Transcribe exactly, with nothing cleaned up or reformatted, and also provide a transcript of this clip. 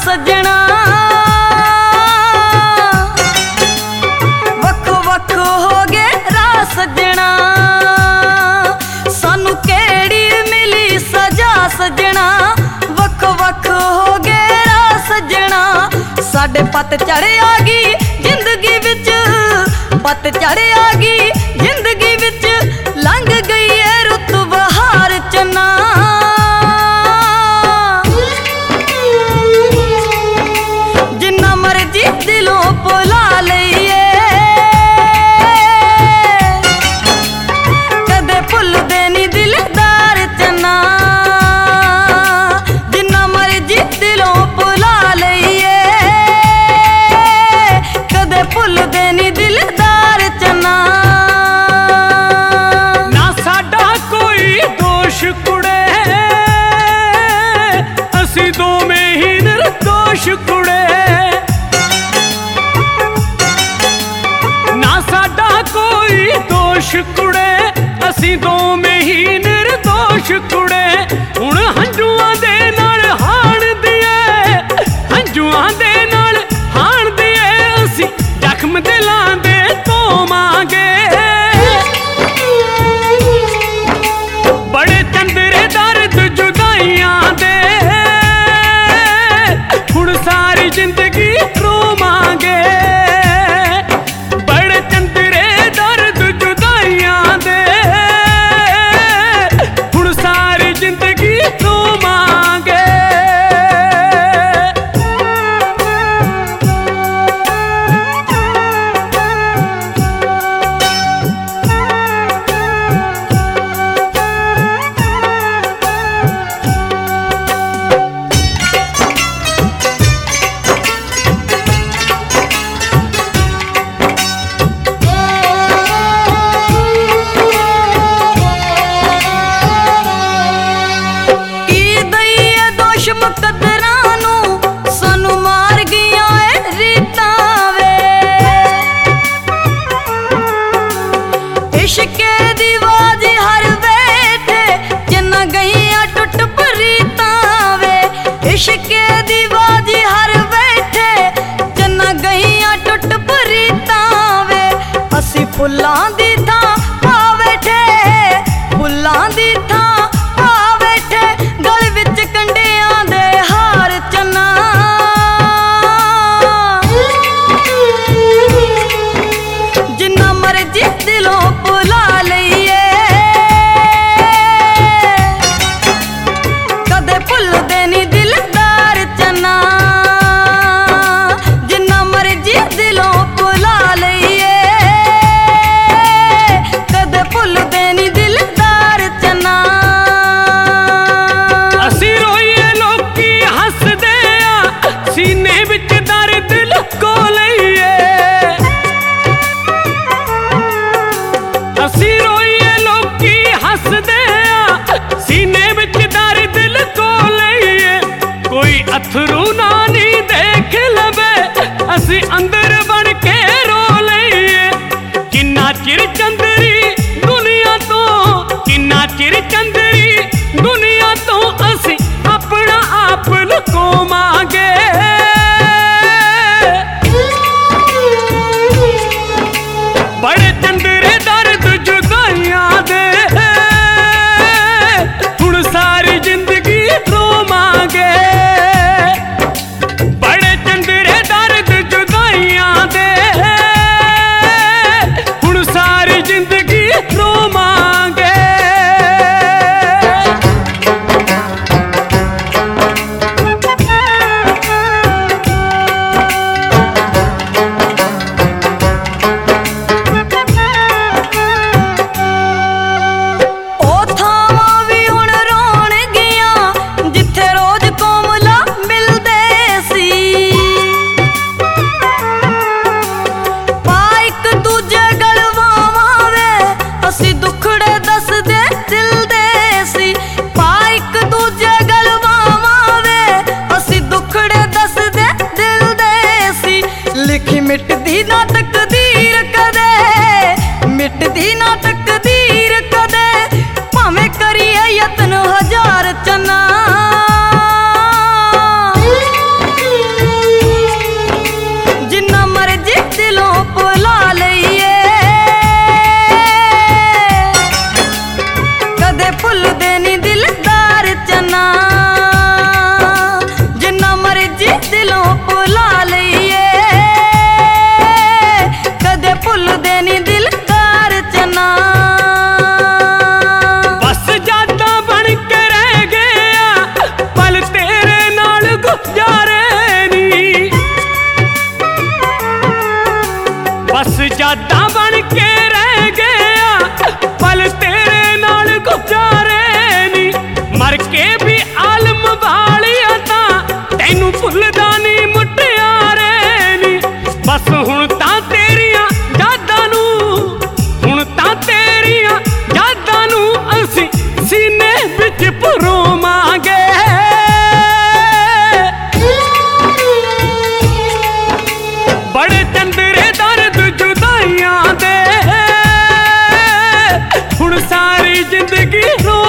सजना वक्खो वक्खो हो गए राह सजना सानू केड़ी मिली सजा सजना वक्खो वक्खो हो गए राह सजना साडे पत चढ़ आ गई जिंदगी विच पत चढ़ आ गई जिंदगी विच लंघ गई है रुत बहार चना जिन्ना मर्जी दिलों भुला लईए कदे भुलदे नी दिलदार चना जिन्ना मर्जी दिलों भुला लईए कदे भुलदे नी दिलदार चना ना साडा कोई दोष कुड़े असी दोवें ही निर्दोष कुड़े ना साडा कोई दोष कुड़े असी दोवें ही निर्दोष कुड़े हुण हंजुआं दे नाल हाण दिए हंजुआं दे नाल हाण दिए असी जख्म दिलां दे धोवांगे बड़े चंदरे दर्द जुदाइयां दे हुण सारी जिंदगी रोवांगे बड़े चंदरे दर्द जुदाइयां दे हुण सारी जिंदगी रोवांगे की दईए दोष मुकद्दरां नूं सानू मार गईयां ए रीतां वे इश्के दी वाज हर बैठे जिन्ना गईयां टुट प्रीतां वे इश्के दी वाज हर बैठे जिन्ना गईयां टुट प्रीतां वे असी फुल्लां दी थां पा बैठे फुल्लां दी थां पा बैठे गल विच कंडियां दे हार चना जिन्ना मर्जी दिलों भुला लईए कदे भुलदे नी दिलदार चना जिन्ना मर्जी दिलों भुला लईए कदे भुलदे नी दिलदार चना असी रोईए लोकी हसदे आ सीने विच दर्द लुको लईए असी रोईए लोकी हसदे आ सीने विच दर्द लुको लईए कोई अथरू ना नी देख लवे असी अंदर बन के रो लईए किन्ना चिर चंदरी दुनिया तो किन्ना चिर चंदरी दुनिया तो असी अपना आप लुकोवांगे बड़े चंदरे दर्द जुदाइयां दे हुण सारी जिंदगी रोवांगे जिंदगी रो